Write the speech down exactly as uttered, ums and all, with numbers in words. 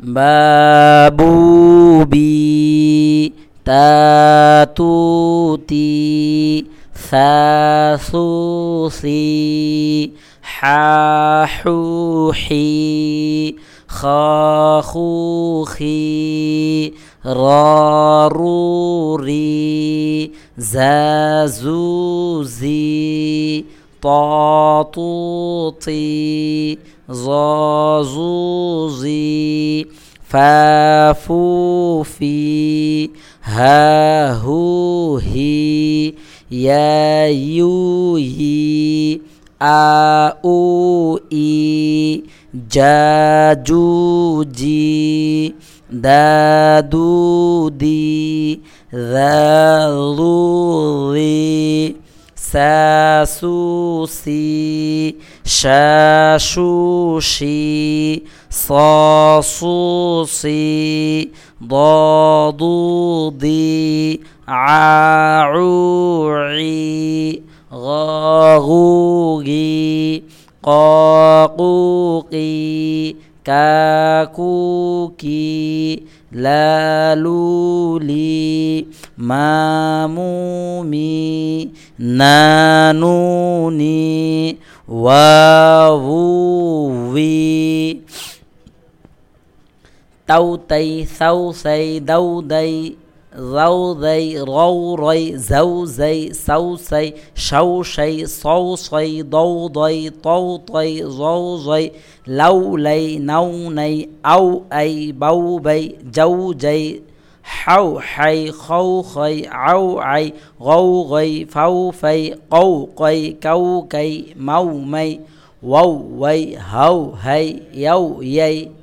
بابوبي تاتوتي ثاثوثي حاحوحي خاخوخي راروري زازوزي طاطوطي زازوزي فافوفي هاهوهي يايوي آوئي جاجوجي دادودي ذاذوذي ساسوسي شاشوشي صاصوصي ضاضوضي عاعوعي غاغوغي قاقوقي كاكوكي لالولي مامومي نانوني واووي توتي ثوثي دودي ذوذي روري زوزي سوسي شوشي صوصي ضوضي طوطي زوزي لولي نوني أو أي بوبي جوجي حوحي خوخي عوعي غوغي فوفي قوقي كوكي مومي ووي هوهي يويي